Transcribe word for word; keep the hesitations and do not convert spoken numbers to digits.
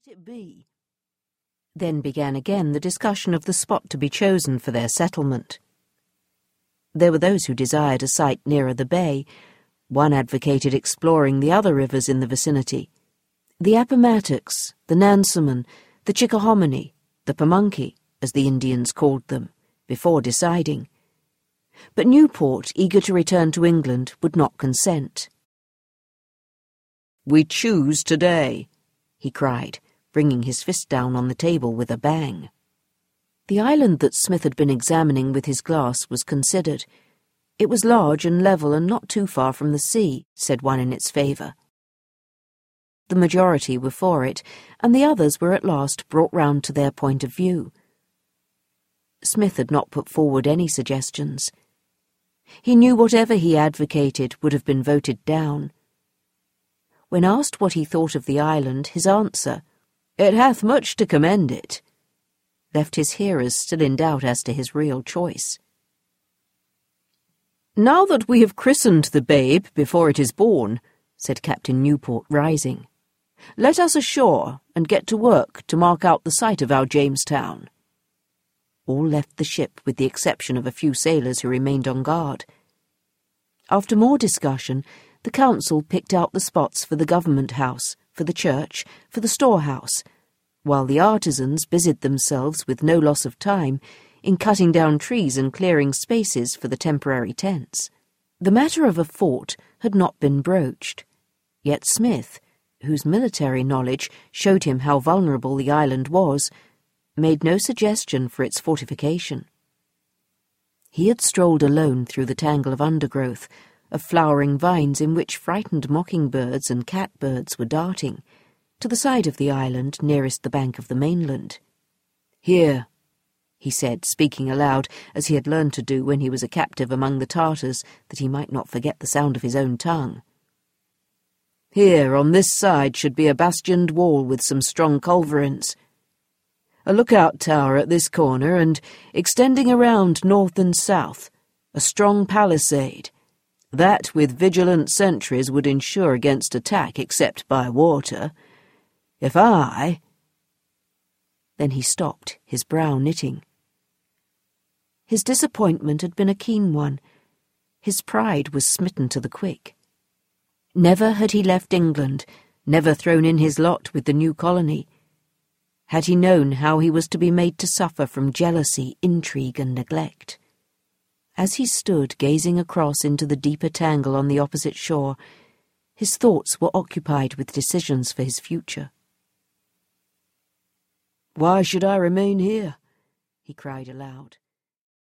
it be? Then began again the discussion of the spot to be chosen for their settlement. There were those who desired a site nearer the bay. One advocated exploring the other rivers in the vicinity, the Appomattox, the Nansemond, the Chickahominy, the Pamunkey, as the Indians called them, before deciding. But Newport, eager to return to England, would not consent. "We choose today," he cried, bringing his fist down on the table with a bang. The island that Smith had been examining with his glass was considered. It was large and level and not too far from the sea, said one in its favour. The majority were for it, and the others were at last brought round to their point of view. Smith had not put forward any suggestions. He knew whatever he advocated would have been voted down. When asked what he thought of the island, his answer, "It hath much to commend it," left his hearers still in doubt as to his real choice. "Now that we have christened the babe before it is born," said Captain Newport, rising, "let us ashore and get to work to mark out the site of our Jamestown." All left the ship with the exception of a few sailors who remained on guard. After more discussion, the council picked out the spots for the government house, for the church, for the storehouse, while the artisans busied themselves with no loss of time in cutting down trees and clearing spaces for the temporary tents. The matter of a fort had not been broached, yet Smith, whose military knowledge showed him how vulnerable the island was, made no suggestion for its fortification. He had strolled alone through the tangle of undergrowth, of flowering vines in which frightened mockingbirds and catbirds were darting, to the side of the island nearest the bank of the mainland. "Here," he said, speaking aloud, as he had learned to do when he was a captive among the Tartars, that he might not forget the sound of his own tongue. "Here, on this side, should be a bastioned wall with some strong culverins. A lookout tower at this corner, and, extending around north and south, a strong palisade. That, with vigilant sentries, would ensure against attack except by water. If I—" Then he stopped, his brow knitting. His disappointment had been a keen one. His pride was smitten to the quick. Never had he left England, never thrown in his lot with the new colony. Had he known how he was to be made to suffer from jealousy, intrigue, and neglect? As he stood gazing across into the deeper tangle on the opposite shore, his thoughts were occupied with decisions for his future. "Why should I remain here?" he cried aloud.